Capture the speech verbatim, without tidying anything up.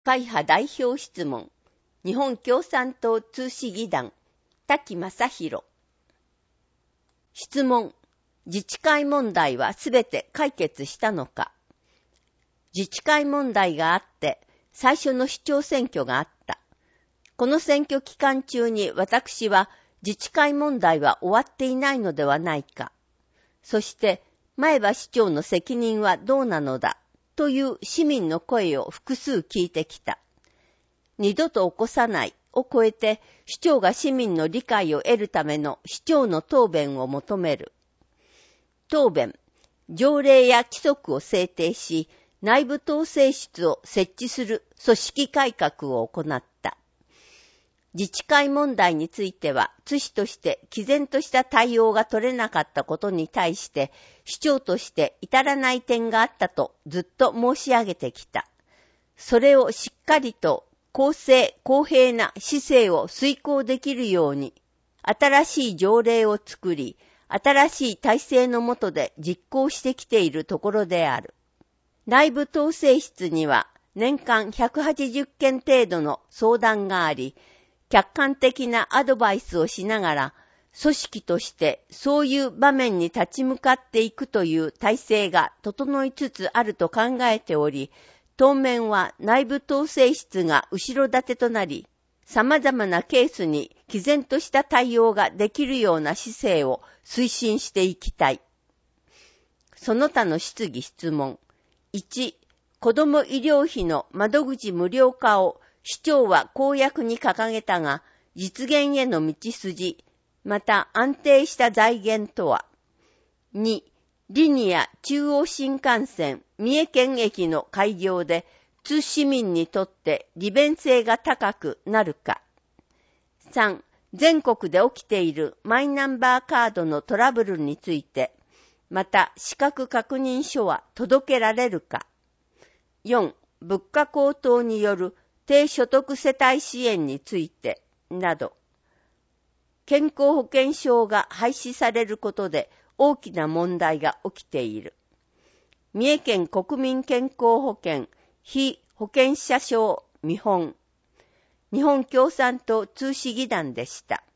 会派代表質問、日本共産党通市議団、滝正弘。質問、自治会問題はすべて解決したのか。自治会問題があって、最初の市長選挙があった。この選挙期間中に私は自治会問題は終わっていないのではないか。そして、前歯市長の責任はどうなのだ。という市民の声を複数聞いてきた。二度と起こさないを超えて市長が市民の理解を得るための市長の答弁を求める。答弁、条例や規則を制定し、内部統制室を設置する組織改革を行った。自治会問題については、津市として毅然とした対応が取れなかったことに対して、市長として至らない点があったとずっと申し上げてきた。それをしっかりと公正公平な市政を遂行できるように、新しい条例を作り、新しい体制の下で実行してきているところである。内部統制室には年間ひゃくはちじゅっけん程度の相談があり、客観的なアドバイスをしながら、組織としてそういう場面に立ち向かっていくという体制が整いつつあると考えており、当面は内部統制室が後ろ盾となり、様々なケースに毅然とした対応ができるような姿勢を推進していきたい。その他の質疑質問。いち、子ども医療費の窓口無料化を市長は公約に掲げたが、実現への道筋、また安定した財源とは。に、リニア中央新幹線三重県駅の開業で、津市民にとって利便性が高くなるか。さん、全国で起きているマイナンバーカードのトラブルについて、また資格確認書は届けられるか。よん、物価高騰による低所得世帯支援について、など。健康保険証が廃止されることで大きな問題が起きている。三重県国民健康保険非保険者証見本。日本共産党通市議団でした。